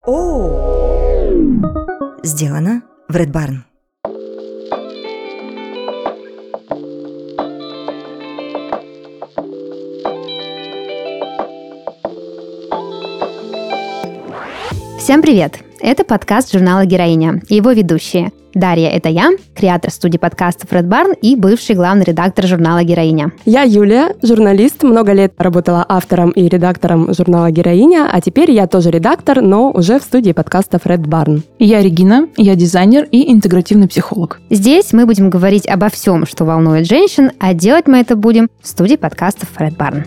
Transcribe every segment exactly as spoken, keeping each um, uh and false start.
О! Сделано в Red Barn. Всем привет! Это подкаст журнала «Героиня» и его ведущие. Дарья – это я, креатор студии подкастов Red Barn и бывший главный редактор журнала «Героиня». Я Юлия, журналист, много лет работала автором и редактором журнала «Героиня», а теперь я тоже редактор, но уже в студии подкастов Red Barn. И я Регина, я дизайнер и интегративный психолог. Здесь мы будем говорить обо всем, что волнует женщин, а делать мы это будем в студии подкастов Red Barn.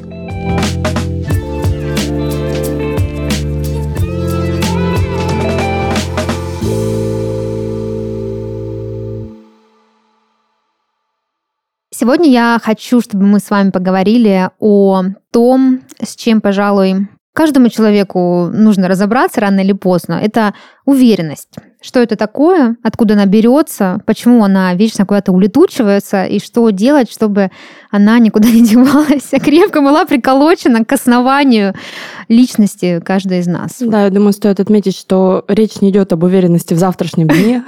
Сегодня я хочу, чтобы мы с вами поговорили о том, с чем, пожалуй, каждому человеку нужно разобраться рано или поздно. Это уверенность. Что это такое, откуда она берется, почему она вечно куда-то улетучивается, и что делать, чтобы она никуда не девалась, а крепко была приколочена к основанию личности каждой из нас. Да, я думаю, стоит отметить, что речь не идет об уверенности в завтрашнем дне.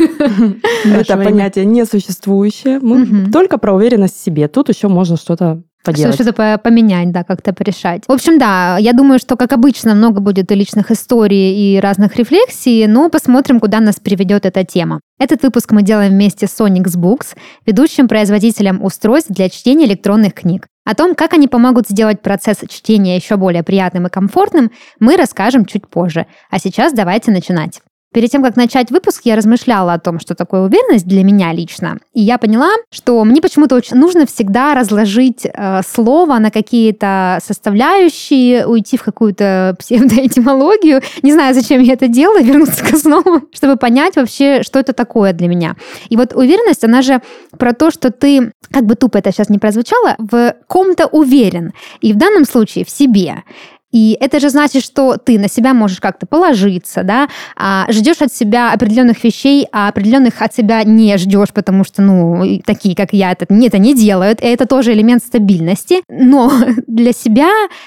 Это понятие несуществующее. Мы только про уверенность в себе. Тут еще можно что-то поделать. Что-то поменять, да, как-то порешать. В общем, да, я думаю, что, как обычно, много будет и личных историй, и разных рефлексий, но посмотрим, куда нас приведет эта тема. Этот выпуск мы делаем вместе с Onyx Books, ведущим производителем устройств для чтения электронных книг. О том, как они помогут сделать процесс чтения еще более приятным и комфортным, мы расскажем чуть позже. А сейчас давайте начинать. Перед тем, как начать выпуск, я размышляла о том, что такое уверенность для меня лично. И я поняла, что мне почему-то очень нужно всегда разложить э, слово на какие-то составляющие, уйти в какую-то псевдоэтимологию. Не знаю, зачем я это делаю, вернуться к основам, чтобы понять вообще, что это такое для меня. И вот уверенность, она же про то, что ты, как бы тупо это сейчас не прозвучало, в ком-то уверен. И в данном случае в себе. И это же значит, что ты на себя можешь как-то положиться, да, а ждешь от себя определенных вещей, а определенных от себя не ждешь, потому что, ну, такие, как я, это, это не делают, и это тоже элемент стабильности. Но для себя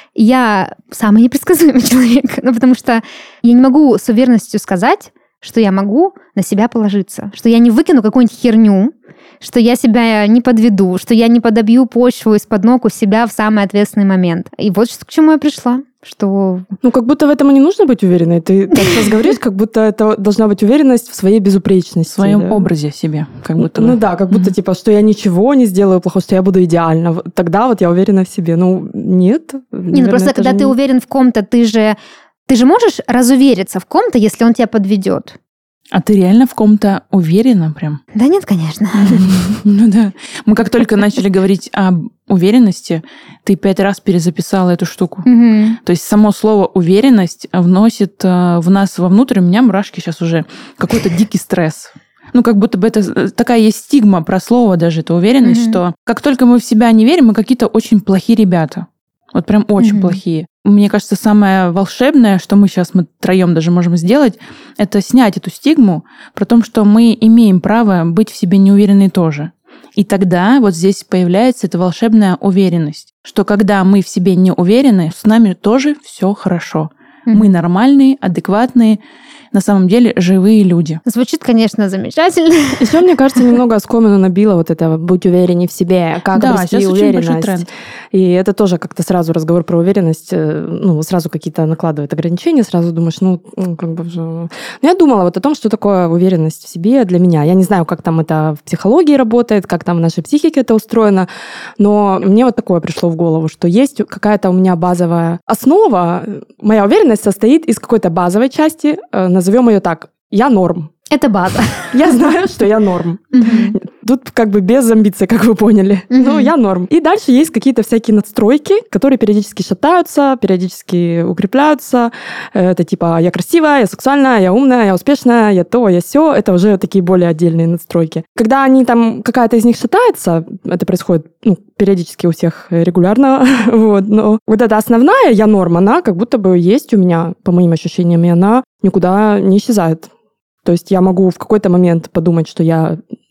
я самый непредсказуемый человек, ну, потому что я не могу с уверенностью сказать, что я могу на себя положиться, что я не выкину какую-нибудь херню, что я себя не подведу, что я не подобью почву из-под ног у себя в самый ответственный момент. И вот к чему я пришла. Что... Ну, как будто в этом и не нужно быть уверенной. Ты так сейчас говоришь, как будто это должна быть уверенность в своей безупречности. В своем да? образе себе. Как будто ну бы. Да, как будто mm-hmm. типа, что я ничего не сделаю плохого, что я буду идеальна. Тогда вот я уверена в себе. Ну, нет. Не, ну просто когда ты не... уверен в ком-то, ты же, ты же можешь разувериться в ком-то, если он тебя подведет. А ты реально в ком-то уверена прям? Да нет, конечно. Ну да. Мы как только начали говорить об уверенности, ты пять раз перезаписала эту штуку. То есть само слово «уверенность» вносит в нас вовнутрь, у меня мурашки сейчас уже, какой-то дикий стресс. Ну, как будто бы это такая есть стигма про слово даже, это уверенность, что как только мы в себя не верим, мы какие-то очень плохие ребята. Вот прям очень mm-hmm. плохие. Мне кажется, самое волшебное, что мы сейчас мы троем даже можем сделать, это снять эту стигму про то, что мы имеем право быть в себе неуверенной тоже. И тогда вот здесь появляется эта волшебная уверенность, что когда мы в себе не уверены, с нами тоже все хорошо. Mm-hmm. Мы нормальные, адекватные, на самом деле живые люди. Звучит, конечно, замечательно. Еще, мне кажется, немного оскомину набило вот это «будь увереннее в себе», как да, обрести уверенность. И это тоже как-то сразу разговор про уверенность, ну, сразу какие-то накладывает ограничения, сразу думаешь, ну, как бы... Ну, я думала вот о том, что такое уверенность в себе для меня. Я не знаю, как там это в психологии работает, как там в нашей психике это устроено, но мне вот такое пришло в голову, что есть какая-то у меня базовая основа. Моя уверенность состоит из какой-то базовой части, назовем ее так, я норм. Это база. Я знаю, что я норм. Mm-hmm. Тут как бы без амбиций, как вы поняли. Mm-hmm. Но я норм. И дальше есть какие-то всякие надстройки, которые периодически шатаются, периодически укрепляются. Это типа я красивая, я сексуальная, я умная, я успешная, я то, я сё. Это уже такие более отдельные надстройки. Когда они там, какая-то из них шатается, это происходит ну, периодически у всех регулярно, вот, но вот эта основная я норм, она как будто бы есть у меня, по моим ощущениям, и она никуда не исчезает. То есть я могу в какой-то момент подумать, что я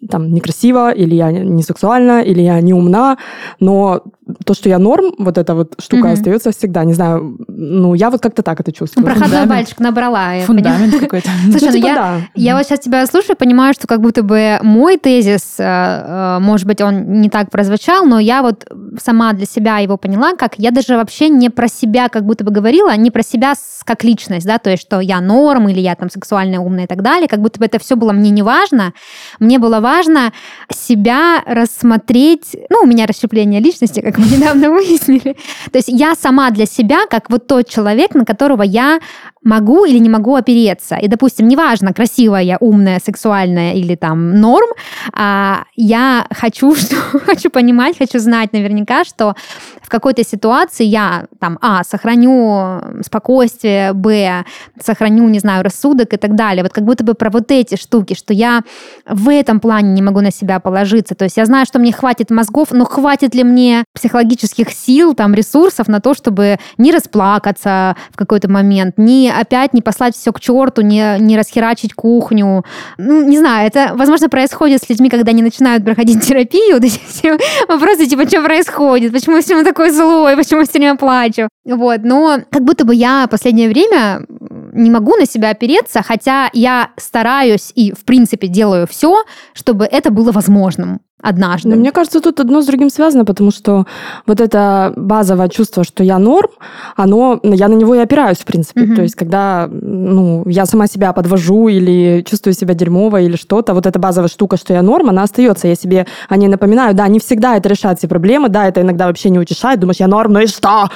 там некрасива, или я не сексуальна, или я не умна, но то, что я норм, вот эта вот штука mm-hmm. остается всегда. Не знаю, ну, я вот как-то так это чувствую. Проходной бальчик набрала. Фундамент какой-то. Слушай, ну, типа, я, да. я вот сейчас тебя слушаю, понимаю, что как будто бы мой тезис, может быть, он не так прозвучал, но я вот сама для себя его поняла, как я даже вообще не про себя как будто бы говорила, не про себя как личность, да, то есть, что я норм, или я там сексуальная, умная и так далее, как будто бы это все было мне не важно. Мне было важно себя рассмотреть, ну, у меня расщепление личности, как мы недавно выяснили. То есть я сама для себя, как вот тот человек, на которого я могу или не могу опереться. И, допустим, неважно, красивая я, умная, сексуальная или там норм, а я хочу, что, хочу понимать, хочу знать наверняка, что в какой-то ситуации я там, а, сохраню спокойствие, б, сохраню, не знаю, рассудок и так далее. Вот как будто бы про вот эти штуки, что я в этом плане не могу на себя положиться. То есть я знаю, что мне хватит мозгов, но хватит ли мне психологических сил, там, ресурсов на то, чтобы не расплакаться в какой-то момент, не опять не послать все к черту, не, не расхерачить кухню. Ну, не знаю, это, возможно, происходит с людьми, когда они начинают проходить терапию, вот эти все вопросы, типа, что происходит, почему я все время такой злой, почему я все время плачу. Вот, но как будто бы я в последнее время не могу на себя опереться, хотя я стараюсь и, в принципе, делаю все, чтобы это было возможным однажды. Но мне кажется, тут одно с другим связано, потому что вот это базовое чувство, что я норм, оно, я на него и опираюсь, в принципе. Mm-hmm. То есть, когда ну, я сама себя подвожу или чувствую себя дерьмово или что-то, вот эта базовая штука, что я норм, она остается. Я себе о ней напоминаю. Да, не всегда это решает все проблемы, да, это иногда вообще не утешает. Думаешь, я норм, ну и что?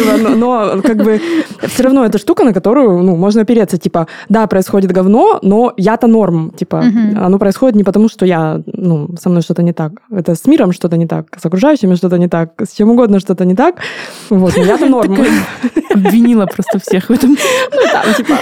Но как бы все равно это штука, на которую можно опереться. Типа, да, происходит говно, но я-то норм. Типа, оно происходит не потому, что я, ну, со мной что-то не так. Это с миром что-то не так, с окружающими что-то не так, с чем угодно что-то не так. Вот, но я-то норм. Обвинила просто всех в этом. Ну, там, типа...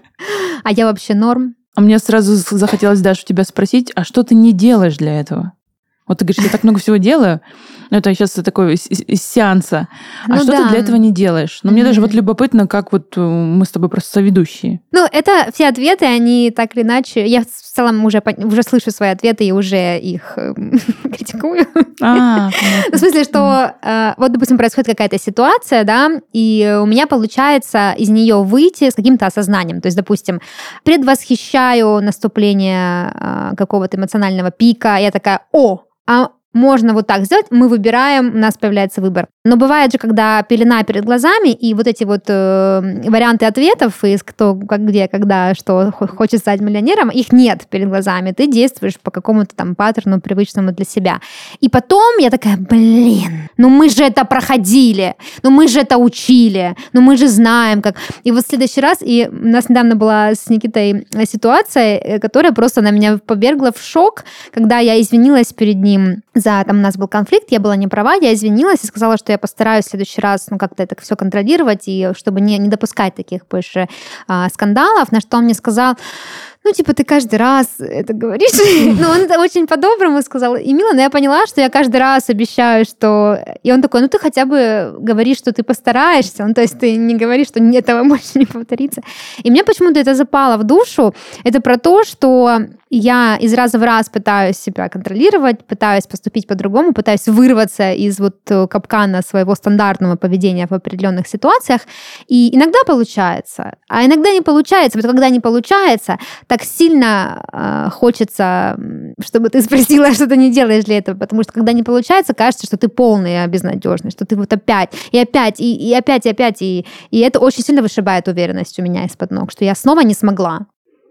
А я вообще норм? А мне сразу захотелось, Даша, у тебя спросить, а что ты не делаешь для этого? Вот ты говоришь, я так много всего делаю, но это сейчас такой из, из сеанса. А ну, что да. ты для этого не делаешь? Но mm-hmm. мне даже вот любопытно, как вот мы с тобой просто соведущие. Ну, это все ответы, они так или иначе... Я в целом уже, уже слышу свои ответы и уже их критикую. А, в смысле, что вот, допустим, происходит какая-то ситуация, да, и у меня получается из нее выйти с каким-то осознанием. То есть, допустим, предвосхищаю наступление какого-то эмоционального пика, я такая, о, а можно вот так сделать, мы выбираем, у нас появляется выбор. Но бывает же, когда пелена перед глазами, и вот эти вот э, варианты ответов, из кто, как, где, когда, что хочет стать миллионером, их нет перед глазами. Ты действуешь по какому-то там паттерну, привычному для себя. И потом я такая, блин, ну мы же это проходили, ну мы же это учили, ну мы же знаем, как... И вот в следующий раз, и у нас недавно была с Никитой ситуация, которая просто на меня повергла в шок, когда я извинилась перед ним за... Там у нас был конфликт, я была не права, я извинилась и сказала, что я постараюсь в следующий раз ну, как-то это все контролировать, и чтобы не, не допускать таких больше а, скандалов, на что он мне сказал, ну, типа, ты каждый раз это говоришь. Ну, он это очень по-доброму сказал. И мило, но я поняла, что я каждый раз обещаю, что... И он такой, ну, ты хотя бы говоришь, что ты постараешься. Ну, то есть ты не говоришь, что этого больше не повторится. И мне почему-то это запало в душу. Это про то, что я из раза в раз пытаюсь себя контролировать, пытаюсь поступить по-другому, пытаюсь вырваться из вот капкана своего стандартного поведения в определенных ситуациях. И иногда получается, а иногда не получается. Вот когда не получается, так сильно э, хочется, чтобы ты спросила, что ты не делаешь для этого, потому что когда не получается, кажется, что ты полный и безнадежный, что ты вот опять, и опять, и, и опять, и опять, и, и это очень сильно вышибает уверенность у меня из-под ног, что я снова не смогла.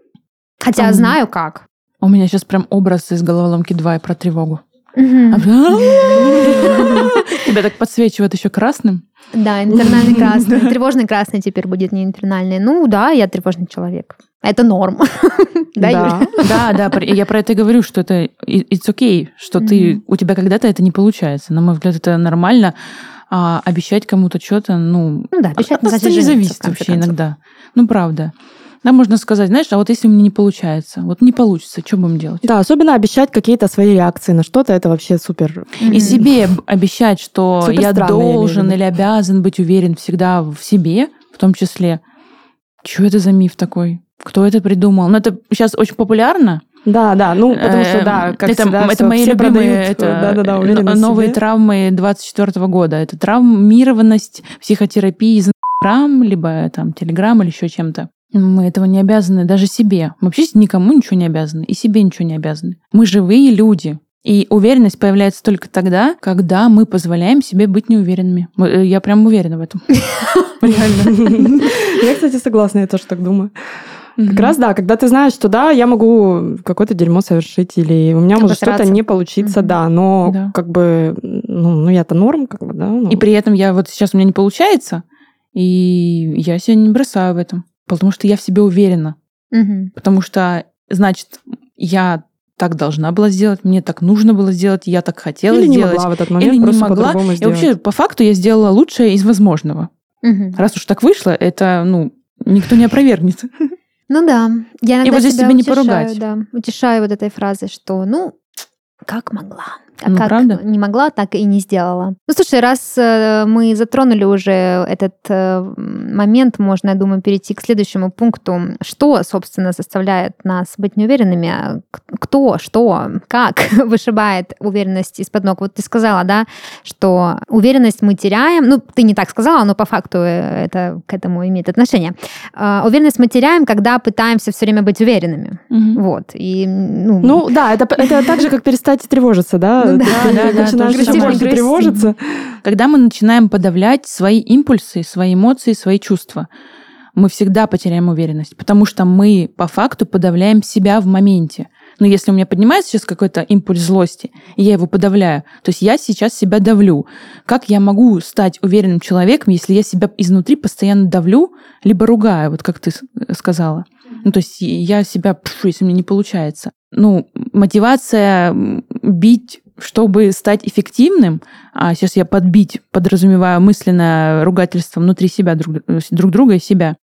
Хотя а знаю как. У меня сейчас прям образ из головоломки два про тревогу. Тебя так подсвечивают еще красным? Да, интернальный красный. Тревожный красный теперь будет, не интернальный. Ну да, я тревожный человек. Это норм. Да, да, да. Я про это и говорю, что это it's okay, что ты у тебя когда-то это не получается. На мой взгляд, это нормально. А обещать кому-то что-то, ну, да, обещать это не зависит вообще иногда. Ну, правда. Да, можно сказать, знаешь, а вот если у меня не получается, вот не получится, что будем делать? Да, особенно обещать какие-то свои реакции на что-то, это вообще супер. И себе обещать, что супер я должен или обязан быть уверен всегда в себе, в том числе. Что это за миф такой? Кто это придумал? Ну, это сейчас очень популярно, Да, да, ну, потому что, да, как это, всегда, это мои любимые продают, это, да, да, да, новые травмы двадцать четвёртого года. Это травмированность, психотерапия из Инстаграм, либо там Телеграм или еще чем-то. Мы этого не обязаны даже себе. Мы вообще никому ничего не обязаны, и себе ничего не обязаны. Мы живые люди. И уверенность появляется только тогда, когда мы позволяем себе быть неуверенными. Я прям уверена в этом. Реально. Я, кстати, согласна, я тоже так думаю. Как раз, да, когда ты знаешь, что да, я могу какое-то дерьмо совершить, или у меня может что-то не получиться, да, но как бы, ну, я-то норм, как бы, да. И при этом я вот сейчас у меня не получается, и я себя не бросаю в этом, потому что я в себе уверена. Потому что, значит, я так должна была сделать, мне так нужно было сделать, я так хотела или сделать. Или не могла в этот момент, или просто не могла. по-другому сделать. И вообще, по факту, я сделала лучшее из возможного. Угу. Раз уж так вышло, это, ну, никто не опровергнет. Ну да. Я иногда и вот здесь себя себя не утешаю, поругать. Да, утешаю вот этой фразой, что, ну, как могла. А ну, как правда? не могла, так и не сделала. Ну, слушай, раз э, мы затронули уже этот э, момент, можно, я думаю, перейти к следующему пункту. Что, собственно, заставляет нас быть неуверенными? Кто, что, как вышибает уверенность из-под ног? Вот ты сказала, да, что уверенность мы теряем. Ну, ты не так сказала, но по факту это к этому имеет отношение. Э, уверенность мы теряем, когда пытаемся все время быть уверенными. Угу. Вот. И, ну... ну, да, это, это так же, как перестать тревожиться, да? Ну, ты, да, ты да, да, начинаешь еще больше тревожиться. Когда мы начинаем подавлять свои импульсы, свои эмоции, свои чувства, мы всегда потеряем уверенность, потому что мы по факту подавляем себя в моменте. Но если у меня поднимается сейчас какой-то импульс злости, и я его подавляю, то есть я сейчас себя давлю. Как я могу стать уверенным человеком, если я себя изнутри постоянно давлю, либо ругаю, вот как ты сказала? Ну, то есть я себя пшу, если мне не получается. Ну, мотивация бить, чтобы стать эффективным, а сейчас я подбить подразумеваю мысленное ругательство внутри себя, друг, друг друга и себя,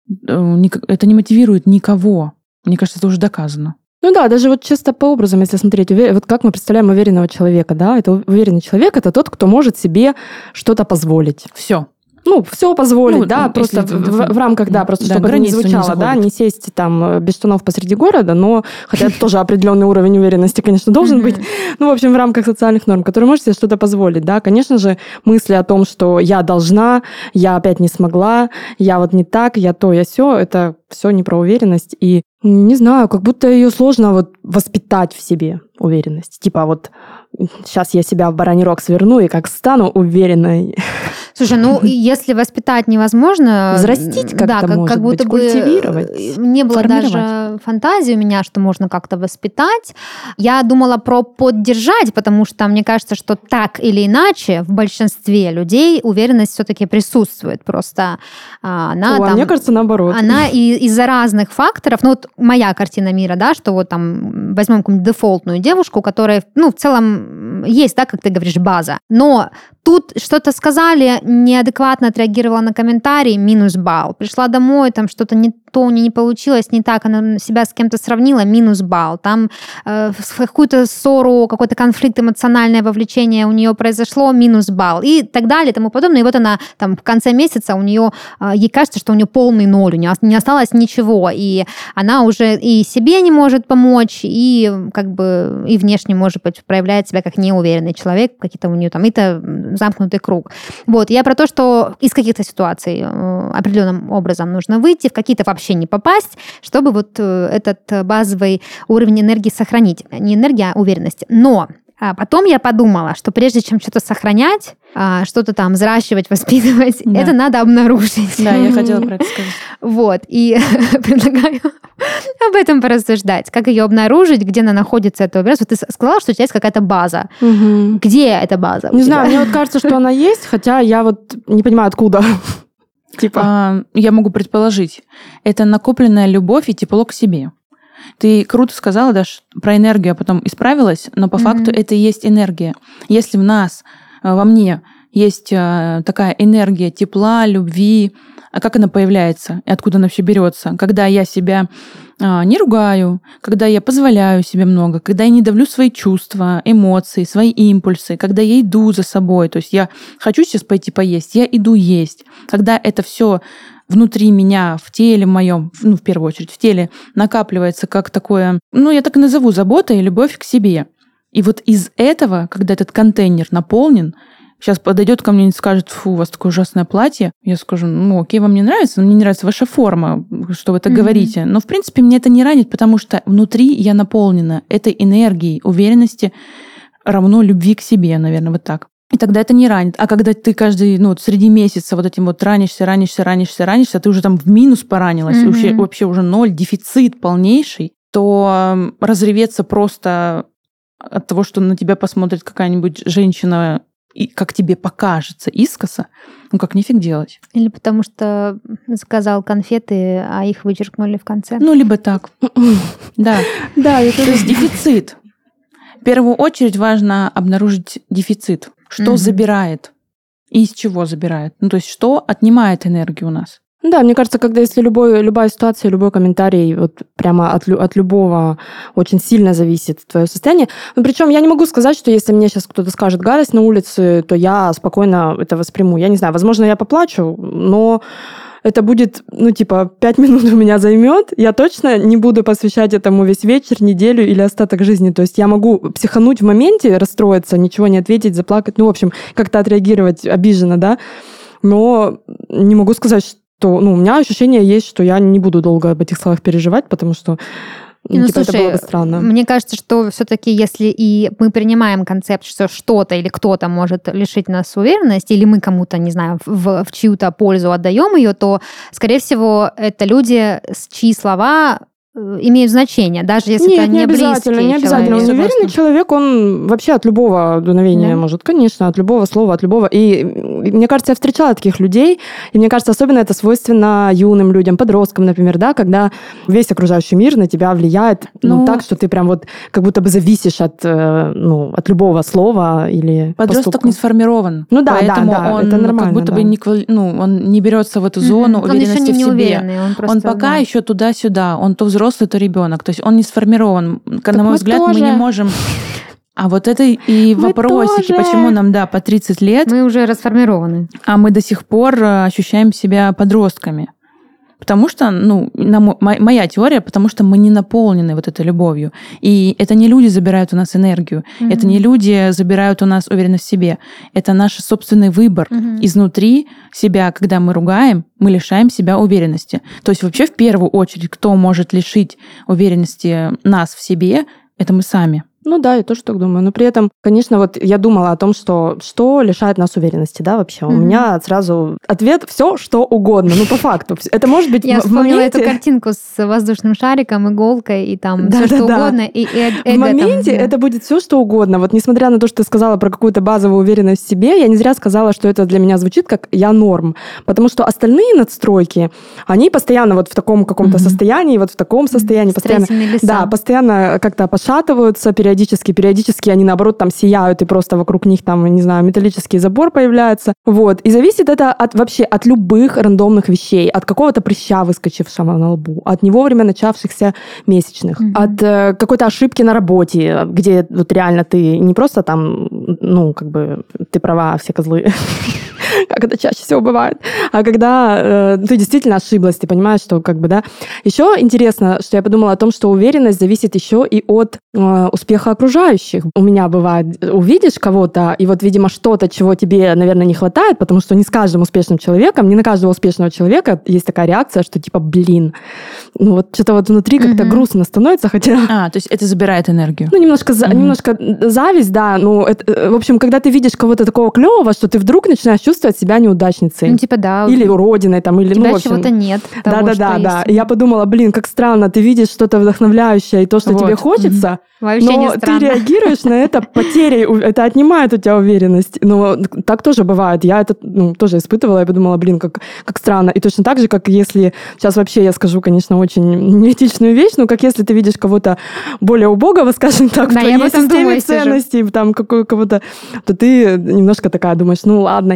это не мотивирует никого. Мне кажется, это уже доказано. Ну да, даже вот чисто по образам, если смотреть, вот как мы представляем уверенного человека, да, это уверенный человек, это тот, кто может себе что-то позволить. Все. Ну, все позволить, ну, да, просто в, в, в рамках, да, просто да, чтобы это не звучало, не да, не сесть там без штанов посреди города, но, хотя это тоже определенный уровень уверенности, конечно, должен быть, ну, в общем, в рамках социальных норм, который может себе что-то позволить, да, конечно же, мысли о том, что я должна, я опять не смогла, я вот не так, я то, я сё, это все не про уверенность, и не знаю, как будто ее сложно вот воспитать в себе, уверенность, типа вот сейчас я себя в бараний рог сверну и как стану уверенной. Слушай, ну если воспитать невозможно... Взрастить как-то, да, как, может как будто быть, бы культивировать, не было даже фантазии у меня, что можно как-то воспитать. Я думала про поддержать, потому что мне кажется, что так или иначе в большинстве людей уверенность все-таки присутствует. Просто она О, там... А мне кажется, наоборот. Она и, из-за разных факторов, ну вот моя картина мира, да, что вот там возьмем какую-нибудь дефолтную девушку, которая, ну, в целом есть, да, как ты говоришь, база, но тут что-то сказали, неадекватно отреагировала на комментарий, минус балл. Пришла домой, там что-то не то у нее не получилось, не так, она себя с кем-то сравнила, минус балл. Там э, какую-то ссору, какой-то конфликт, эмоциональное вовлечение у нее произошло, минус балл. И так далее, и тому подобное. И вот она там в конце месяца у нее, э, ей кажется, что у нее полный ноль, у нее не осталось ничего. И она уже и себе не может помочь, и как бы и внешне, может быть, проявляет себя как неуверенный человек, какие-то у нее там, это замкнутый круг. Вот, я про то, что из каких-то ситуаций э, определенным образом нужно выйти, в какие-то вообще не попасть, чтобы вот этот базовый уровень энергии сохранить. Не энергия, а уверенность. Но а потом я подумала, что прежде чем что-то сохранять, что-то там взращивать, воспитывать, да. это надо обнаружить. Да, я хотела про это сказать. Вот, и предлагаю об этом порассуждать. Как ее обнаружить, где она находится, эта уверенность. Вот ты сказала, что у тебя есть какая-то база. Угу. Где эта база? Не знаю, мне вот кажется, что она есть, хотя я вот не понимаю, откуда. Типа, а, я могу предположить, это накопленная любовь и тепло к себе. Ты круто сказала, Даш, про энергию, а потом исправилась, но по mm-hmm. факту это и есть энергия. Если в нас, во мне, есть такая энергия тепла, любви, а как она появляется и откуда она вообще берется? Когда я себя а, не ругаю, когда я позволяю себе много, когда я не давлю свои чувства, эмоции, свои импульсы, когда я иду за собой, то есть я хочу сейчас пойти поесть, я иду есть. Когда это все внутри меня, в теле моем, ну, в первую очередь, в теле накапливается как такое, ну, я так и назову, забота и любовь к себе. И вот из этого, когда этот контейнер наполнен, сейчас подойдет ко мне и скажет: фу, у вас такое ужасное платье. Я скажу: ну, окей, вам не нравится, но мне не нравится ваша форма, что вы так mm-hmm. говорите. Но, в принципе, мне это не ранит, потому что внутри я наполнена этой энергией, уверенности равно любви к себе, наверное, вот так. И тогда это не ранит. А когда ты каждый, ну, вот среди месяца вот этим вот ранишься, ранишься, ранишься, ранишься, а ты уже там в минус поранилась, mm-hmm. вообще, вообще уже ноль, дефицит полнейший, то разреветься просто от того, что на тебя посмотрит какая-нибудь женщина, и как тебе покажется искоса, ну как нифиг делать. Или потому что заказал конфеты, а их вычеркнули в конце. Ну, либо так. Да. Да, то есть дефицит. В первую очередь важно обнаружить дефицит. Что забирает и из чего забирает. Ну, то есть что отнимает энергию у нас. Да, мне кажется, когда если любой, любая ситуация, любой комментарий вот прямо от, от любого очень сильно зависит твое состояние. Ну, причем я не могу сказать, что если мне сейчас кто-то скажет гадость на улице, то я спокойно это восприму. Я не знаю, возможно, я поплачу, но это будет, ну, типа, пять минут у меня займет. Я точно не буду посвящать этому весь вечер, неделю или остаток жизни. То есть я могу психануть в моменте, расстроиться, ничего не ответить, заплакать, ну, в общем, как-то отреагировать обиженно, да. Но не могу сказать, что то, ну, у меня ощущение есть, что я не буду долго об этих словах переживать, потому что ну, ну, типа, слушай, это было бы странно. Мне кажется, что все-таки если и мы принимаем концепт, что что-то или кто-то может лишить нас уверенности, или мы кому-то, не знаю, в, в чью-то пользу отдаем ее, то, скорее всего, это люди, чьи слова имеют значение, даже если Нет, это не, не обязательно, не обязательно. Человек. Уверенный человек, он вообще от любого дуновения да. может, конечно, от любого слова, от любого. И мне кажется, я встречала таких людей, и мне кажется, особенно это свойственно юным людям, подросткам, например, да, когда весь окружающий мир на тебя влияет ну, ну, так, что ты прям вот как будто бы зависишь от, ну, от любого слова или подросток поступка. Не сформирован. Ну да, поэтому да, да, он это нормально, как будто да. бы не, ну, он не берется в эту зону mm-hmm. уверенности он еще не в себе. Уверенный, он, просто, он пока да. еще туда-сюда, он то взрослый, то ребенок. То есть он не сформирован. Так на мой взгляд, тоже. Мы не можем... А вот это и мы вопросики, тоже. Почему нам, да, по тридцать лет... Мы уже расформированы. А мы до сих пор ощущаем себя подростками. Потому что, ну, моя теория, потому что мы не наполнены вот этой любовью. И это не люди забирают у нас энергию, mm-hmm. это не люди забирают у нас уверенность в себе. Это наш собственный выбор. Mm-hmm. Изнутри себя, когда мы ругаем, мы лишаем себя уверенности. То есть вообще в первую очередь, кто может лишить уверенности нас в себе, это мы сами. Ну да, я тоже так думаю. Но при этом, конечно, вот я думала о том, что что лишает нас уверенности, да, вообще. Mm-hmm. У меня сразу ответ все, что угодно. Ну, по факту. Это может быть я в моменте... Я вспомнила эту картинку с воздушным шариком, иголкой, и там да, все да, что да. угодно. И, и эго в моменте там, да. это будет все, что угодно. Вот несмотря на то, что ты сказала про какую-то базовую уверенность в себе, я не зря сказала, что это для меня звучит как «я норм». Потому что остальные надстройки, они постоянно вот в таком каком-то mm-hmm. состоянии, вот в таком состоянии. Постоянно, да, постоянно как-то пошатываются периодически, периодически они, наоборот, там сияют, и просто вокруг них там, не знаю, металлический забор появляется. Вот. И зависит это от, вообще от любых рандомных вещей. От какого-то прыща, выскочившего на лбу, от не вовремя начавшихся месячных, mm-hmm. от э, какой-то ошибки на работе, где вот реально ты не просто там, ну, как бы, ты права, все козлы, как это чаще всего бывает, а когда э, ты действительно ошиблась, ты понимаешь, что как бы, да. Еще интересно, что я подумала о том, что уверенность зависит еще и от э, успеха окружающих. У меня бывает, увидишь кого-то, и вот, видимо, что-то, чего тебе, наверное, не хватает, потому что не с каждым успешным человеком, не на каждого успешного человека есть такая реакция, что типа, блин, ну вот что-то вот внутри как-то mm-hmm. грустно становится, хотя... А, то есть это забирает энергию. Ну, немножко, mm-hmm. немножко зависть, да, ну, это, в общем, когда ты видишь кого-то такого клевого, что ты вдруг начинаешь чувствовать себя неудачницей. Ну, типа, да. Или уродиной, там, или, у тебя ну, в общем... чего-то нет. Да-да-да, да. И я подумала, блин, как странно, ты видишь что-то вдохновляющее, и то, что вот. тебе хочется, mm-hmm. Вообще но не странно. ты реагируешь на это потерей, это отнимает у тебя уверенность. Но так тоже бывает. Я это ну, тоже испытывала, я подумала, блин, как, как странно. И точно так же, как если... Сейчас вообще я скажу, конечно, очень неэтичную вещь, но как если ты видишь кого-то более убогого, скажем так, да, в твоей системе думаю, ценностей, там, какого- кого-то, то ты немножко такая думаешь, ну ладно, я-то типа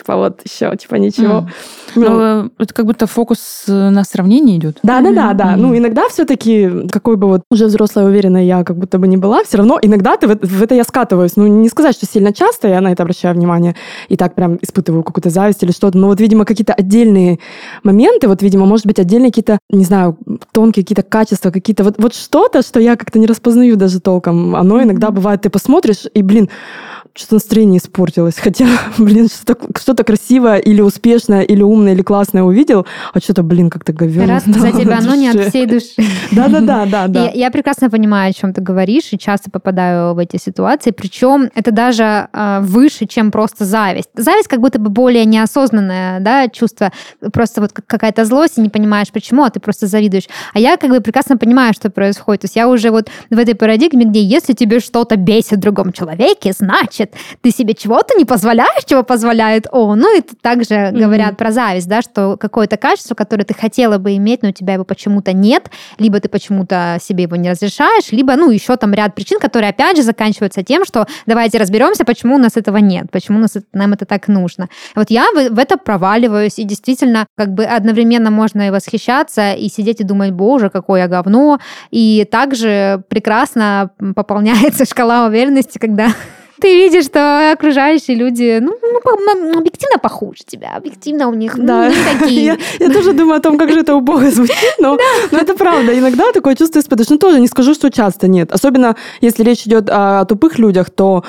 типа, вот еще, типа, ничего. Mm. Ну, ну, это как будто фокус на сравнение идет. Да-да-да, да. Ну, иногда все-таки, какой бы вот уже взрослая, уверенная я как будто бы не была, все равно иногда ты в, в это я скатываюсь. Ну, не сказать, что сильно часто я на это обращаю внимание и так прям испытываю какую-то зависть или что-то, но вот, видимо, какие-то отдельные моменты, вот, видимо, может быть, отдельные какие-то, не знаю, тонкие какие-то качества, какие-то вот, вот что-то, что я как-то не распознаю даже толком. Оно иногда бывает, ты посмотришь, и, блин, что-то настроение испортилось. Хотя, блин, что-то, что-то красивое или успешное, или умное, или классное увидел, а что-то, блин, как-то говёно. Раз за тебя, но не от всей души. Да-да-да, да, да. Я, я прекрасно понимаю, о чем ты говоришь, и часто попадаю в эти ситуации. Причем это даже э, выше, чем просто зависть. Зависть как будто бы более неосознанное, да, чувство. Просто вот какая-то злость, и не понимаешь, почему, а ты просто завидуешь. А я как бы прекрасно понимаю, что происходит. То есть я уже вот в этой парадигме, где если тебе что-то бесит в другом человеке, значит, ты себе чего-то не позволяешь, чего позволяет он. Ну, и также mm-hmm. говорят про зависть, да, что какое-то качество, которое ты хотела бы иметь, но у тебя его почему-то нет, либо ты почему-то себе его не разрешаешь, либо, ну, еще там ряд причин, которые, опять же, заканчиваются тем, что давайте разберемся, почему у нас этого нет, почему нас, нам это так нужно. Вот я в, в это проваливаюсь, и действительно, как бы одновременно можно и восхищаться, и сидеть и думать, боже, какое я говно, и также прекрасно пополняется шкала уверенности, когда ты видишь, что окружающие люди, ну, ну объективно похуже тебя, объективно у них да. ну, не такие. Я, я тоже думаю о том, как же это убого звучит, но, да. но это правда. Иногда такое чувство испытываешь. Ну, тоже не скажу, что часто нет. Особенно, если речь идет о, о тупых людях, то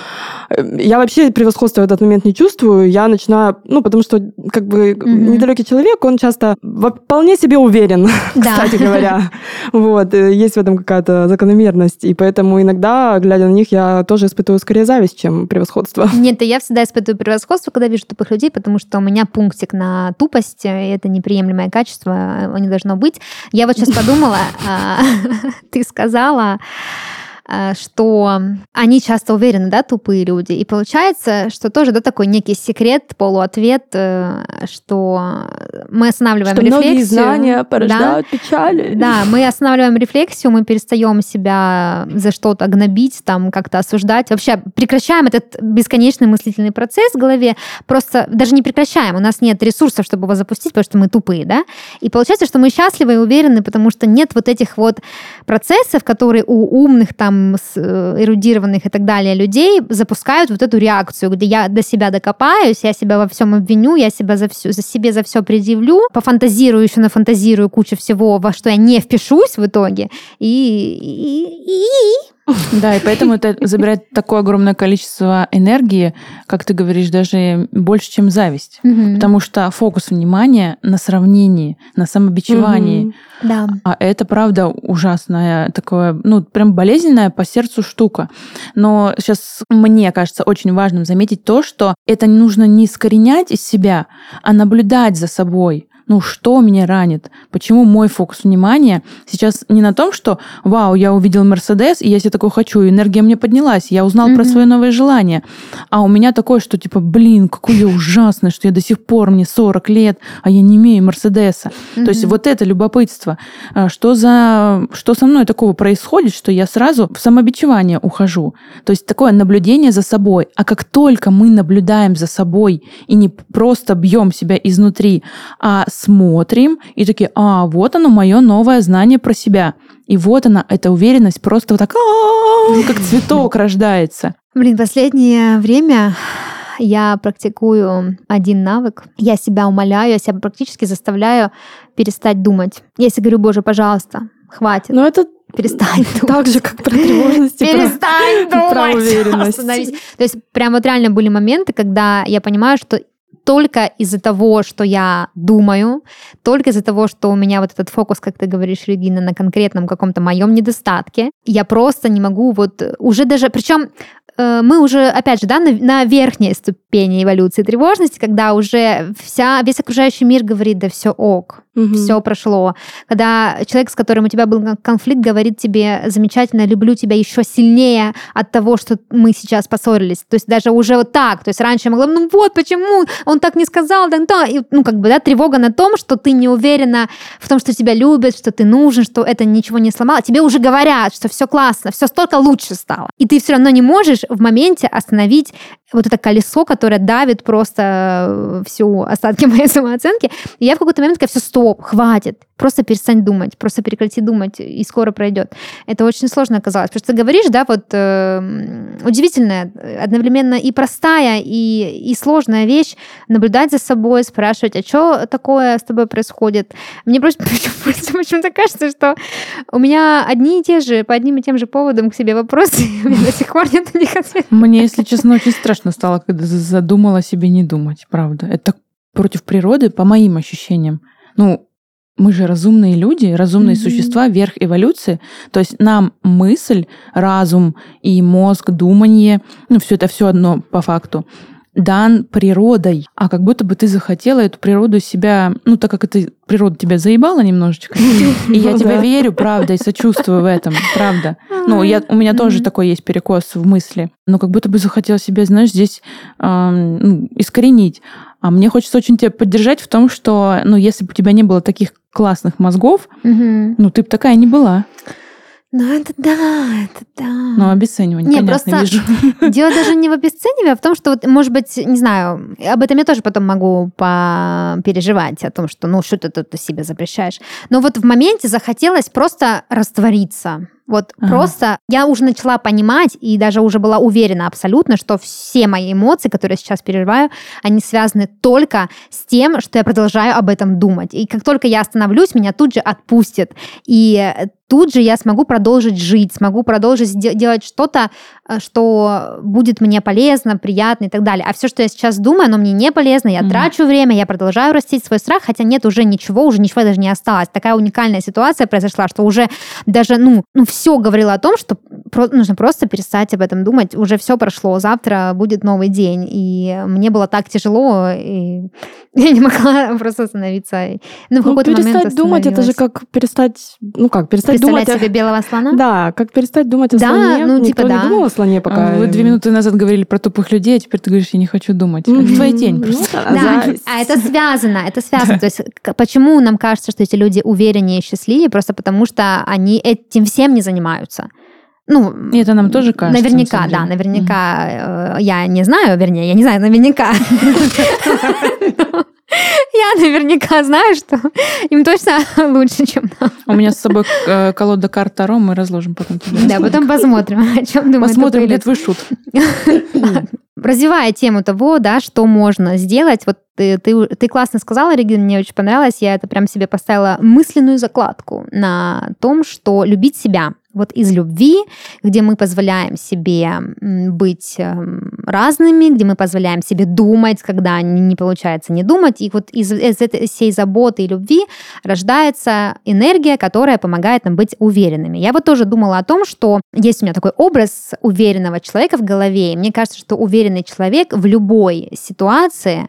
я вообще превосходства в этот момент не чувствую. Я начинаю, ну, потому что, как бы, mm-hmm. недалекий человек, он часто вполне себе уверен, да. кстати говоря. Вот. Есть в этом какая-то закономерность. И поэтому иногда, глядя на них, я тоже испытываю скорее зависть, чем превосходство. Нет, я всегда испытываю превосходство, когда вижу тупых людей, потому что у меня пунктик на тупость, и это неприемлемое качество, не должно быть. Я вот сейчас подумала, ты сказала, что они часто уверены, да, тупые люди. И получается, что тоже, да, такой некий секрет, полуответ, что мы останавливаем что рефлексию. Многие знания порождают да? печали. Да, мы останавливаем рефлексию, мы перестаем себя за что-то гнобить, там, как-то осуждать. Вообще прекращаем этот бесконечный мыслительный процесс в голове. Просто даже не прекращаем. У нас нет ресурсов, чтобы его запустить, потому что мы тупые, да? И получается, что мы счастливы и уверены, потому что нет вот этих вот процессов, которые у умных, там, эрудированных и так далее людей запускают вот эту реакцию, где я до себя докопаюсь, я себя во всем обвиню, я себя за, все, за себе за все предъявлю, пофантазирую, еще нафантазирую кучу всего, во что я не впишусь в итоге, и... и, и... Да, и поэтому это забирает такое огромное количество энергии, как ты говоришь, даже больше, чем зависть. Mm-hmm. Потому что фокус внимания на сравнении, на самобичевании. Mm-hmm. Да. А это, правда, ужасная, такое, ну, прям болезненная по сердцу штука. Но сейчас мне кажется очень важным заметить то, что это нужно не искоренять из себя, а наблюдать за собой. Ну, что меня ранит? Почему мой фокус внимания сейчас не на том, что вау, я увидел Мерседес, и я себе такой хочу, и энергия мне поднялась, я узнал mm-hmm. про свое новое желание. А у меня такое, что типа, блин, какой я ужасный, что я до сих пор, мне сорок лет, а я не имею Мерседеса. Mm-hmm. То есть вот это любопытство. Что, за... что со мной такого происходит, что я сразу в самобичевание ухожу. То есть такое наблюдение за собой. А как только мы наблюдаем за собой и не просто бьем себя изнутри, а смотрим и такие, а, вот оно, мое новое знание про себя. И вот она, эта уверенность просто вот так, как цветок рождается. Блин, последнее время я практикую один навык. Я себя умоляю, я себя практически заставляю перестать думать. Я себе говорю, боже, пожалуйста, хватит. Ну, это перестань думать. Так же, как про тревожность. Перестань думать. Про уверенность. Остановись. То есть прям вот реально были моменты, когда я понимаю, что только из-за того, что я думаю, только из-за того, что у меня вот этот фокус, как ты говоришь, Регина, на конкретном каком-то моем недостатке, я просто не могу вот уже даже... Причем мы уже, опять же, да, на, на верхней ступени эволюции тревожности, когда уже вся, весь окружающий мир говорит, да все ок, угу. все прошло. Когда человек, с которым у тебя был конфликт, говорит тебе, замечательно, люблю тебя еще сильнее от того, что мы сейчас поссорились. То есть даже уже вот так. То есть раньше я могла, ну вот, почему он так не сказал, да, да. И, ну как бы, да, тревога на том, что ты не уверена в том, что тебя любят, что ты нужен, что это ничего не сломало. Тебе уже говорят, что все классно, все столько лучше стало. И ты все равно не можешь в моменте остановить вот это колесо, которое давит просто всю остатки моей самооценки. И я в какой-то момент такая, все, стоп, хватит. Просто перестань думать, просто прекрати думать, и скоро пройдет. Это очень сложно оказалось. Потому что ты говоришь, да, вот э, удивительная, одновременно и простая, и, и сложная вещь наблюдать за собой, спрашивать, а что такое с тобой происходит. Мне просто почему-то кажется, что у меня одни и те же, по одним и тем же поводам к себе вопросы, и у меня до сих пор нет на них ответов. Мне, если честно, очень страшно стало, когда задумала себе не думать, правда. Это так против природы, по моим ощущениям. Ну, мы же разумные люди, разумные mm-hmm. существа, верх эволюции. То есть нам мысль, разум и мозг, думание, ну, все это все одно по факту, дан природой. А как будто бы ты захотела эту природу себя, ну, так как эта природа тебя заебала немножечко, и я тебе верю, правда, и сочувствую в этом, правда. Ну, я, у меня тоже такой есть перекос в мысли. Но как будто бы захотела себя, знаешь, здесь ну, искоренить. А мне хочется очень тебя поддержать в том, что, ну, если бы у тебя не было таких классных мозгов, угу. ну, ты бы такая не была. Ну, это да, это да. Ну, обесценивание, не, понятно, просто вижу. Дело даже не в обесценивании, а в том, что, вот, может быть, не знаю, об этом я тоже потом могу переживать, о том, что, ну, что ты тут себе запрещаешь. Но вот в моменте захотелось просто раствориться. Вот ага. просто я уже начала понимать и даже уже была уверена абсолютно, что все мои эмоции, которые я сейчас переживаю, они связаны только с тем, что я продолжаю об этом думать. И как только я остановлюсь, меня тут же отпустит. И тут же я смогу продолжить жить, смогу продолжить делать что-то, что будет мне полезно, приятно и так далее. А все, что я сейчас думаю, оно мне не полезно, я mm-hmm. трачу время, я продолжаю растить свой страх, хотя нет уже ничего, уже ничего даже не осталось. Такая уникальная ситуация произошла, что уже даже, ну, ну все говорило о том, что про- нужно просто перестать об этом думать. Уже все прошло, завтра будет новый день. И мне было так тяжело, и я не могла просто остановиться. Ну, в ну, какой-то перестать момент думать, это же как перестать, ну как, перестать Представлять думать... себе белого слона? Да, как перестать думать о да, слоне. Ну, Никто типа, не да. думал о слоне, пока... Вы две минуты назад говорили про тупых людей, а теперь ты говоришь, я не хочу думать. Mm-hmm. Это твоя тень просто. Ну, да, да. А это связано, это связано. То есть почему нам кажется, что эти люди увереннее и счастливее? Просто потому что они этим всем не занимаются. Ну, и это нам тоже кажется. Наверняка, да, наверняка. Mm-hmm. Я не знаю, вернее, я не знаю наверняка. Я наверняка знаю, что им точно лучше, чем нам. У меня с собой колода карт Таро, мы разложим потом тебе. Да, потом посмотрим, о чем думают. Посмотрим, где твой шут. Развивая тему того, да, что можно сделать, вот ты, ты, ты классно сказала, Регина, мне очень понравилось, я это прям себе поставила мысленную закладку на том, что любить себя. Вот из любви, где мы позволяем себе быть разными, где мы позволяем себе думать, когда не получается не думать. И вот из, из этой всей заботы и любви рождается энергия, которая помогает нам быть уверенными. Я вот тоже думала о том, что есть у меня такой образ уверенного человека в голове. И мне кажется, что уверенный человек в любой ситуации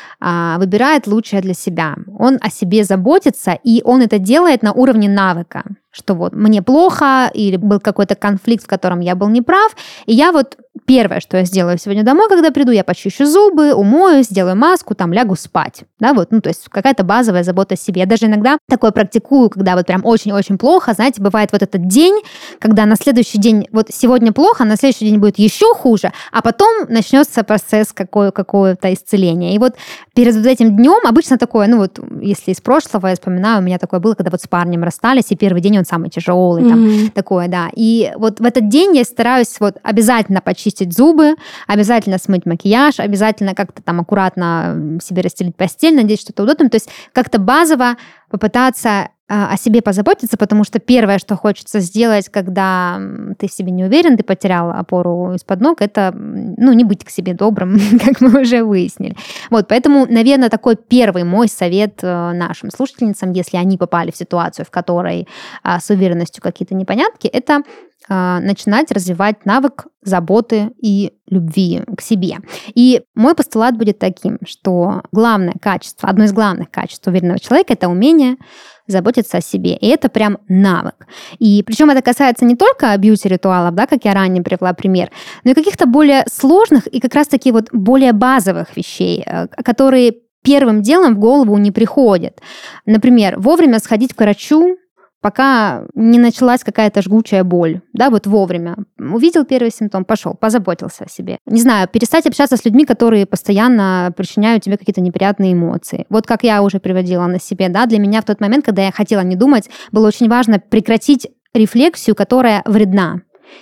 выбирает лучшее для себя. Он о себе заботится, и он это делает на уровне навыка. Что вот мне плохо, или был какой-то конфликт, в котором я был неправ, и я вот первое, что я сделаю сегодня домой, когда приду, я почищу зубы, умоюсь, сделаю маску, там лягу спать. Да, вот, ну, то есть какая-то базовая забота о себе. Я даже иногда такое практикую, когда вот прям очень-очень плохо, знаете, бывает вот этот день, когда на следующий день, вот сегодня плохо, на следующий день будет еще хуже, а потом начнется процесс какое- какое-то исцеления. И вот перед вот этим днем обычно такое, ну вот, если из прошлого я вспоминаю, у меня такое было, когда вот с парнем расстались, и первый день он самый тяжелый, там, mm-hmm. такое, да. И вот в этот день я стараюсь вот обязательно почистить зубы, обязательно смыть макияж, обязательно как-то там аккуратно себе расстелить постель, надеть что-то удобное, то есть как-то базово попытаться о себе позаботиться, потому что первое, что хочется сделать, когда ты в себе не уверен, ты потерял опору из-под ног, это, ну, не быть к себе добрым, как мы уже выяснили. Вот, поэтому, наверное, такой первый мой совет нашим слушательницам, если они попали в ситуацию, в которой а, с уверенностью какие-то непонятки, это а, начинать развивать навык заботы и любви к себе. И мой постулат будет таким, что главное качество, одно из главных качеств уверенного человека — это умение заботиться о себе. И это прям навык. И причем это касается не только бьюти-ритуалов, да, как я ранее привела пример, но и каких-то более сложных и как раз-таки вот более базовых вещей, которые первым делом в голову не приходят. Например, вовремя сходить к врачу пока не началась какая-то жгучая боль, да, вот вовремя. Увидел первый симптом, пошел, позаботился о себе. Не знаю, перестать общаться с людьми, которые постоянно причиняют тебе какие-то неприятные эмоции. Вот как я уже приводила на себе, да, для меня в тот момент, когда я хотела не думать, было очень важно прекратить рефлексию, которая вредна.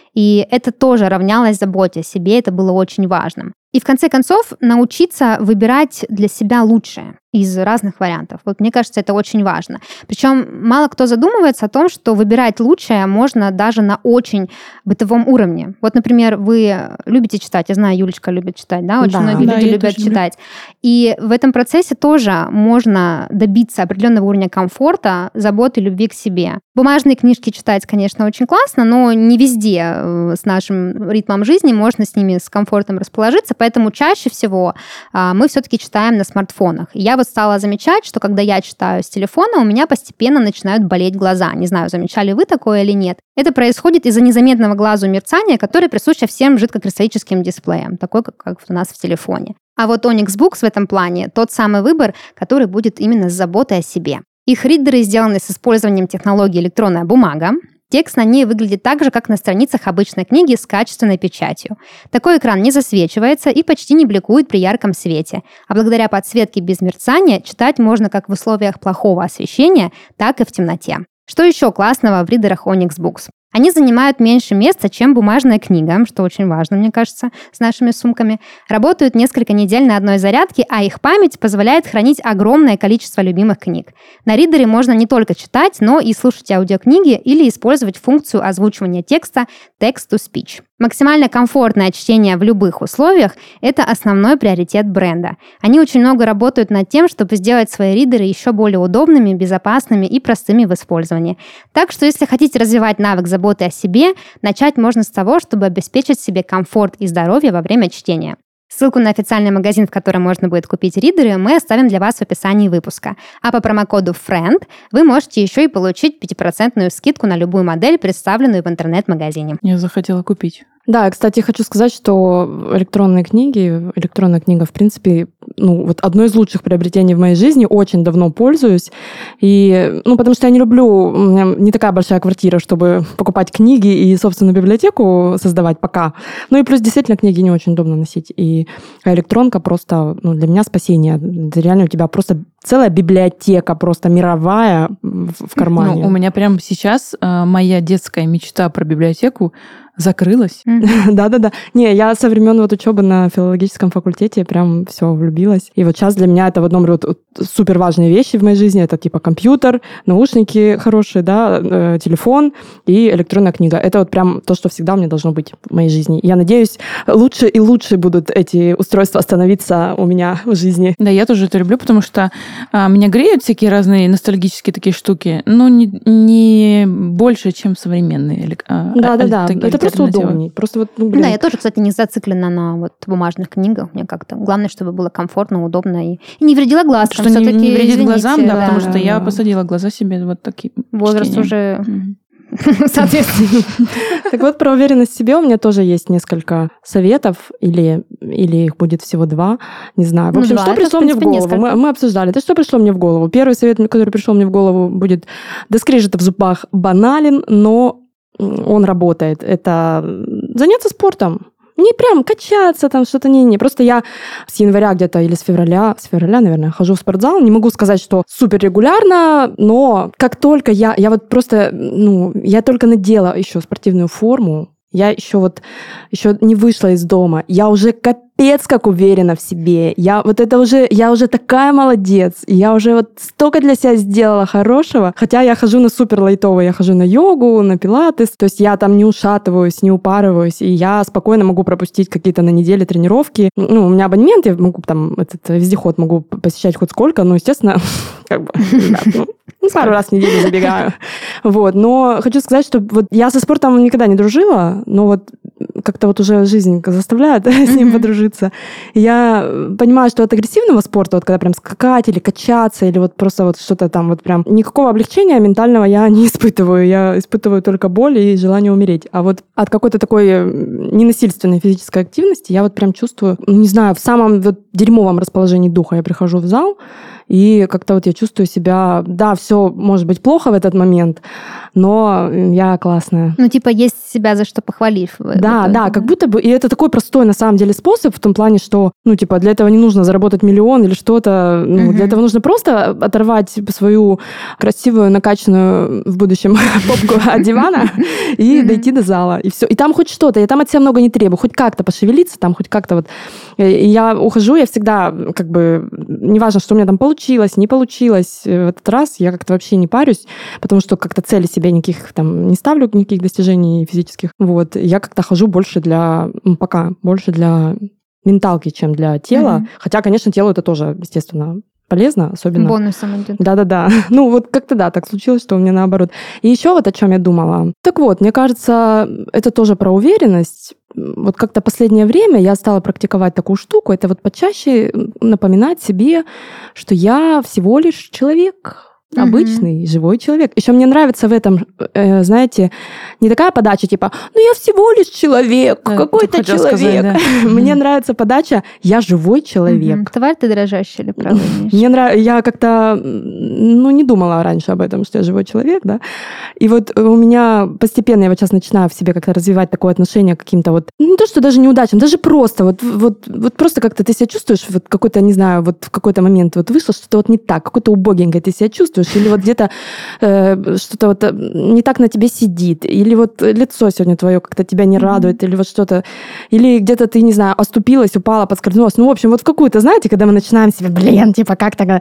И это тоже равнялось заботе о себе, это было очень важным. И в конце концов научиться выбирать для себя лучшее из разных вариантов. Вот мне кажется, это очень важно. Причем мало кто задумывается о том, что выбирать лучшее можно даже на очень бытовом уровне. Вот, например, вы любите читать. Я знаю, Юлечка любит читать, да? Очень да, многие да, люди любят читать. И в этом процессе тоже можно добиться определенного уровня комфорта, заботы, любви к себе. Бумажные книжки читать, конечно, очень классно, но не везде с нашим ритмом жизни можно с ними с комфортом расположиться, поэтому чаще всего мы все-таки читаем на смартфонах. Я вот стала замечать, что когда я читаю с телефона, у меня постепенно начинают болеть глаза. Не знаю, замечали вы такое или нет. Это происходит из-за незаметного глазу мерцания, которое присуще всем жидкокристаллическим дисплеям, такой, как, как у нас в телефоне. А вот Onyx Books в этом плане тот самый выбор, который будет именно с заботой о себе. Их ридеры сделаны с использованием технологии электронная бумага. Текст на ней выглядит так же, как на страницах обычной книги с качественной печатью. Такой экран не засвечивается и почти не бликует при ярком свете. А благодаря подсветке без мерцания читать можно как в условиях плохого освещения, так и в темноте. Что еще классного в ридерах Onyx Books? Они занимают меньше места, чем бумажная книга, что очень важно, мне кажется, с нашими сумками. Работают несколько недель на одной зарядке, а их память позволяет хранить огромное количество любимых книг. На ридере можно не только читать, но и слушать аудиокниги или использовать функцию озвучивания текста text-to-speech. Максимально комфортное чтение в любых условиях – это основной приоритет бренда. Они очень много работают над тем, чтобы сделать свои ридеры еще более удобными, безопасными и простыми в использовании. Так что, если хотите развивать навык заботы о себе, начать можно с того, чтобы обеспечить себе комфорт и здоровье во время чтения. Ссылку на официальный магазин, в котором можно будет купить ридеры, мы оставим для вас в описании выпуска. А по промокоду френд вы можете еще и получить пятипроцентную скидку на любую модель, представленную в интернет-магазине. Я захотела купить. Да, кстати, хочу сказать, что электронные книги, электронная книга, в принципе, ну, вот одно из лучших приобретений в моей жизни, очень давно пользуюсь. И, ну, потому что я не люблю, у меня не такая большая квартира, чтобы покупать книги и собственную библиотеку создавать пока. Ну и плюс действительно книги не очень удобно носить. И электронка просто, ну, для меня спасение. Это реально у тебя просто целая библиотека, просто мировая в кармане. Ну, у меня прямо сейчас э, моя детская мечта про библиотеку закрылась. Да-да-да. Не, я со времен вот учебы на филологическом факультете прям все влюбилась. И вот сейчас для меня это в одном вот, вот, супер важные вещи в моей жизни. Это типа компьютер, наушники хорошие, да, э, телефон и электронная книга. Это вот прям то, что всегда у меня должно быть в моей жизни. Я надеюсь, лучше и лучше будут эти устройства становиться у меня в жизни. Да, я тоже это люблю, потому что а, меня греют всякие разные ностальгические такие штуки, но не, не больше, чем современные. Да-да-да, это просто удобнее. Просто вот, ну, блин. Да, я тоже, кстати, не зациклена на вот бумажных книгах. Мне как-то главное, чтобы было комфортно, удобно и, и не вредило глазам. Что не, не вредит извините, глазам, да, да, потому что да. я посадила глаза себе вот такие. Возраст чтения. уже... Соответственно. Так вот, про уверенность в себе у меня тоже есть несколько советов, или, или их будет всего два, не знаю. В общем, Ну, два, что это, пришло в мне в принципе, голову? несколько. Мы, мы обсуждали. Это что пришло мне в голову? Первый совет, который пришел мне в голову, будет: до скрежета в зубах банален, но он работает. Это заняться спортом. Не прям качаться, там что-то не-не. Просто я с января где-то или с февраля, с февраля, наверное, хожу в спортзал. Не могу сказать, что супер регулярно, но как только я, я вот просто, ну, я только надела еще спортивную форму, я еще вот еще не вышла из дома, я уже капец как уверена в себе. Я вот это уже, я уже такая молодец. И я уже вот столько для себя сделала хорошего. Хотя я хожу на супер лайтовое, я хожу на йогу, на пилатес. То есть я там не ушатываюсь, не упарываюсь. И я спокойно могу пропустить какие-то на неделе тренировки. Ну, у меня абонемент, я могу там этот вездеход могу посещать хоть сколько. Ну, естественно, как бы, ну, пару раз в неделю забегаю. Вот. Но хочу сказать, что вот я со спортом никогда не дружила, но вот как-то вот уже жизнь заставляет с ним подружиться. Я понимаю, что от агрессивного спорта, вот когда прям скакать или качаться, или вот просто вот что-то там вот прям... Никакого облегчения ментального я не испытываю. Я испытываю только боль и желание умереть. А вот от какой-то такой ненасильственной физической активности я вот прям чувствую, не знаю, в самом вот дерьмовом расположении духа я прихожу в зал, И как-то вот я чувствую себя, да, все может быть плохо в этот момент, но я классная. Ну, типа, есть себя за что похвалить. Да, да, как будто бы, и это такой простой на самом деле способ в том плане, что, ну, типа, для этого не нужно заработать миллион или что-то, ну, угу. Для этого нужно просто оторвать свою красивую, накачанную в будущем попку от дивана и дойти до зала, и все. И там хоть что-то, я там от себя много не требую, хоть как-то пошевелиться, там хоть как-то вот. И я ухожу, я всегда, как бы, неважно, что у меня там получилось, не получилось, в этот раз я как-то вообще не парюсь, потому что как-то цели себе никаких там не ставлю, никаких достижений физических. Вот. Я как-то хожу больше для, ну, пока, больше для менталки, чем для тела. Mm-hmm. Хотя, конечно, телу это тоже, естественно, полезно, особенно... Бонусом идет. Да-да-да. Ну, вот как-то да, так случилось, что у меня наоборот. И еще вот о чем я думала. Так вот, мне кажется, это тоже про уверенность. Вот как-то последнее время я стала практиковать такую штуку. Это вот почаще напоминать себе, что я всего лишь человек. Обычный, mm-hmm. живой человек. Еще мне нравится в этом, э, знаете, не такая подача, типа, ну я всего лишь человек, да, какой-то человек. Сказать, да. Мне нравится подача, я живой человек. Mm-hmm. Тварь ты дрожащая или правда? Мне нравится, я как-то, ну, не думала раньше об этом, что я живой человек, да. И вот у меня постепенно, я вот сейчас начинаю в себе как-то развивать такое отношение к каким-то вот, ну, не то, что даже неудачам, даже просто, вот, вот, вот просто как-то ты себя чувствуешь, вот какой-то, не знаю, вот в какой-то момент вот вышло что-то вот не так, какой-то убогенькое ты себя чувствуешь, или вот где-то э, что-то вот не так на тебе сидит, или вот лицо сегодня твое как-то тебя не радует, mm-hmm. или вот что-то, или где-то ты, не знаю, оступилась, упала, подскользнулась. Ну, в общем, вот в какую-то, знаете, когда мы начинаем себе, блин, типа, как так?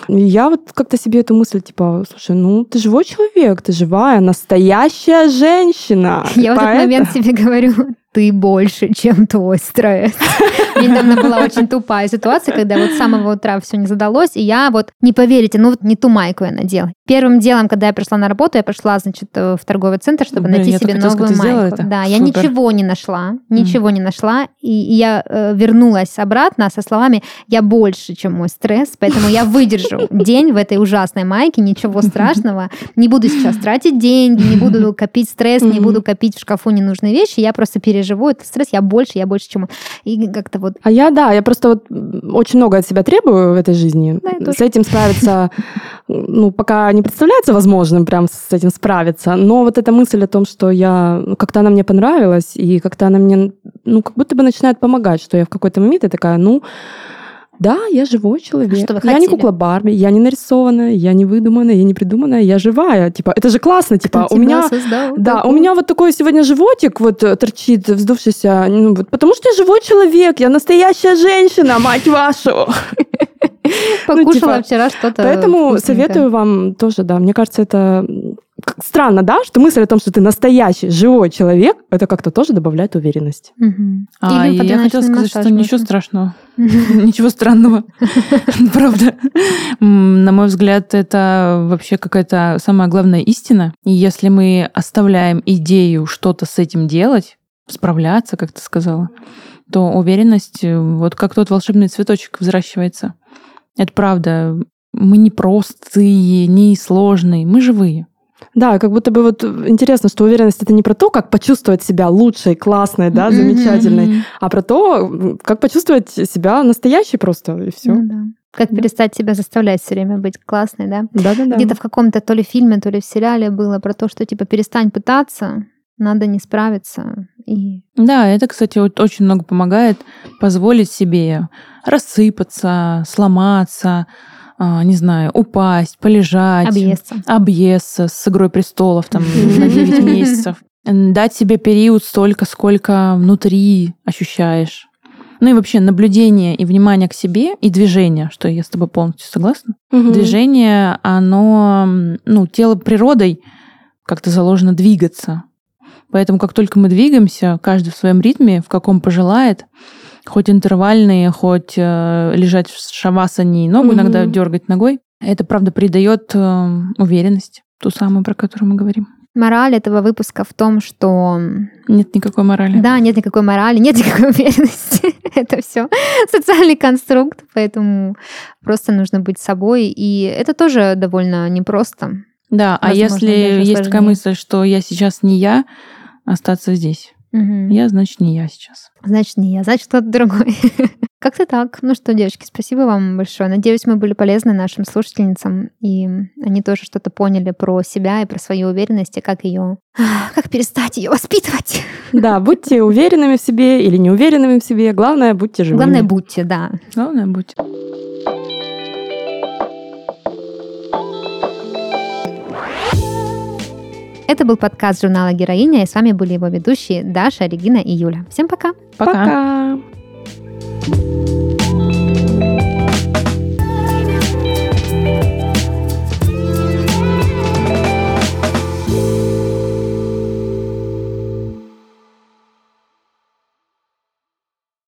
Я вот как-то себе эту мысль, типа, слушай, ну, ты живой человек, ты живая, настоящая женщина. Я в этот момент себе говорю, ты больше, чем твой стресс. Мне недавно была очень тупая ситуация, когда вот с самого утра все не задалось, и я вот, не поверите, ну вот не ту майку я надела. Первым делом, когда я пришла на работу, я пошла, значит, в торговый центр, чтобы Блин, найти себе новую майку. Да, Супер. Я ничего не нашла, ничего mm. не нашла, и, и я э, вернулась обратно со словами «я больше, чем мой стресс, поэтому я выдержу день в этой ужасной майке, ничего страшного, не буду сейчас тратить деньги, не буду копить стресс, не буду копить в шкафу ненужные вещи, я просто переживу живу, это стресс, я больше, я больше, чем... И как-то вот... А я, да, я просто вот очень много от себя требую в этой жизни. Да, с этим справиться, ну, пока не представляется возможным прям с этим справиться, но вот эта мысль о том, что я... Как-то она мне понравилась, и как-то она мне, ну, как будто бы начинает помогать, что я в какой-то момент я такая, ну, да, я живой человек. Что вы я не кукла Барби, я не нарисованная, я не выдуманная, я не придуманная, я живая. Типа, это же классно, типа, Кто у меня, создал, да, такой? У меня вот такой сегодня животик вот торчит, вздувшийся, ну, вот, потому что я живой человек, я настоящая женщина, мать вашу. Покушала ну, типа, вчера что-то. Поэтому советую вам тоже, да, мне кажется, это странно, да, что мысль о том, что ты настоящий, живой человек, это как-то тоже добавляет уверенность. Угу. А, Или я хотела сказать, что ничего страшного. Ничего странного. Правда. На мой взгляд, это вообще какая-то самая главная истина. И если мы оставляем идею что-то с этим делать, справляться, как ты сказала, то уверенность, вот как тот волшебный цветочек, взращивается. Это правда. Мы не простые, не сложные, мы живые. Да, как будто бы вот интересно, что уверенность это не про то, как почувствовать себя лучшей, классной, да, замечательной, mm-hmm. а про то, как почувствовать себя настоящей просто, и все. Ну, да. Как да. перестать себя заставлять все время быть классной, да? Да-да-да. Где-то в каком-то то ли фильме, то ли в сериале было про то, что типа перестань пытаться, надо не справиться. И... Да, это, кстати, очень много помогает позволить себе рассыпаться, сломаться, не знаю, упасть, полежать. Объесться. Объесться с «Игрой престолов» там, на девять месяцев. Дать себе период столько, сколько внутри ощущаешь. Ну и вообще наблюдение и внимание к себе, и движение, что я с тобой полностью согласна. Угу. Движение, оно, ну, тело природой как-то заложено двигаться. Поэтому как только мы двигаемся, каждый в своем ритме, в каком пожелает, хоть интервальные, хоть э, лежать в шавасане и ногу mm-hmm. иногда дергать ногой, это, правда, придает э, уверенность, ту самую, про которую мы говорим. Мораль этого выпуска в том, что... Нет никакой морали. Да, нет никакой морали, нет никакой уверенности. Это все социальный конструкт, поэтому просто нужно быть собой. И это тоже довольно непросто. Да, возможно, а если есть такая мысль, что я сейчас не я, остаться здесь. Угу. Я, значит, не я сейчас. Значит, не я, значит, кто-то другой. Как-то так. Ну что, девочки, спасибо вам большое. Надеюсь, мы были полезны нашим слушательницам, и они тоже что-то поняли про себя и про свою уверенность, и как ее, как перестать ее воспитывать. Да, будьте уверенными в себе или неуверенными в себе. Главное, будьте живыми. Главное, будьте, да. Главное, будьте. Это был подкаст журнала «Героиня», и с вами были его ведущие Даша, Регина и Юля. Всем пока! Пока! Пока.